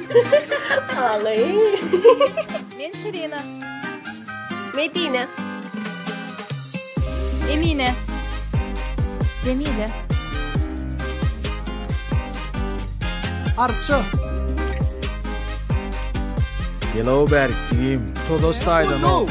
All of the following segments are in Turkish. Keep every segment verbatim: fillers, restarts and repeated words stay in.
Ağlay. Men Şirina. Medine. Emine. Cemile. Arça. Yellow Berg, Jim. Todostaydan o.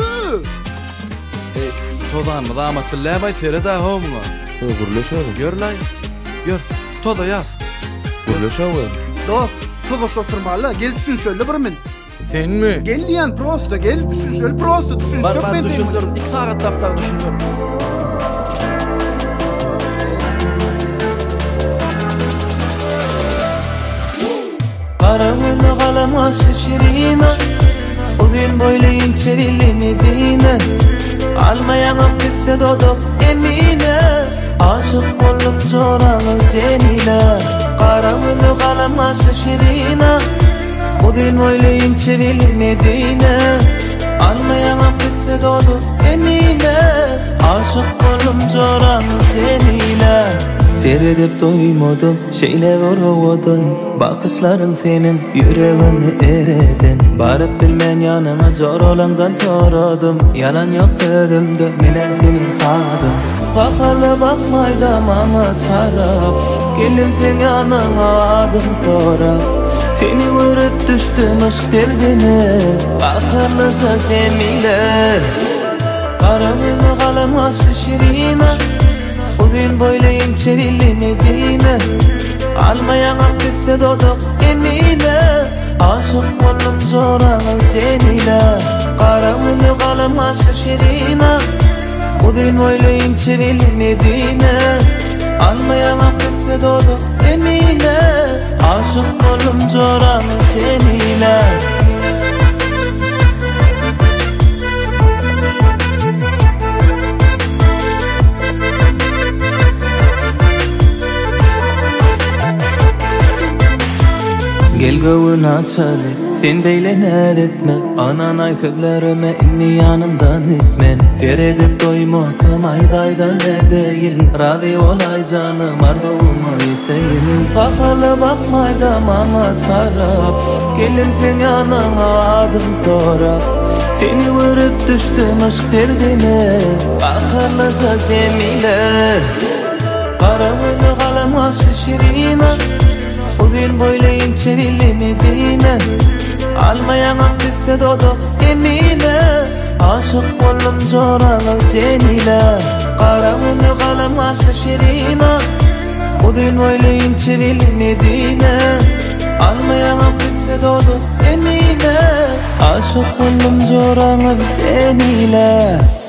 E, Todan mı damatlı bay sere da ho mu? Gurlaşadı. Gör lan. Gör. Toda yaz. Gurlaşadı. Dost, todoş oturmalı. Gel düşün şöyle bir min. Sen mi? Gel diyen prosto gel düşün şöyle prosto düşün Bar şöyle bar ben düşündür. İki saat taptar düşündür. Karamını kalama şişirina Bugün böyle inçerilli Medine Almayana piste dodok emine Aşık oldum çoranı Cemile Karamını kalama şişirina Bugün böyle inçerilli Medine Almayana piste dodok emine Aşık oldum çoranı Cemile Feredip doymadım, şeyle vuruvudun Bakışların senin yüreğini eredin Barıp bilmen yanıma zor olandan soradım Yalan yok dedimde, mine senin kadım Bakalı bakmaydım ama taraf Gelin sen yanıma adım sonra Seni vurup düştüm aşk derdine Bakırlıca Cemile Karamını kalama şişirina Bugün böyle inçerilli Medine Almayana piste dodok emine Aşık oldum zoranı Cemile Karamını kalama şişirina Bugün böyle inçerilli Medine Almayana piste dodok emine Aşık oldum zoranı Cemile Gel gavun açalı, sen beyle neretme Anan ayfıklarıma inni yanından etmen Feredip doymadım aydaydan ne değil Radhi olay canım argavuma yeteyin Bakalı bakmaydım ama taraf Gelin sen yanıma adım sonra Seni vurup düştüm aşk derdine Bakırlıca Cemile Karamını kalama şişirina Bugün böyle inçerilli Medine Almayana piste dodok emine Aşık oldum zoranı Cemile Karamını kalama şişirina Bugün böyle inçerilli Medine Almayana piste dodok emine Aşık oldum zoranı Cemile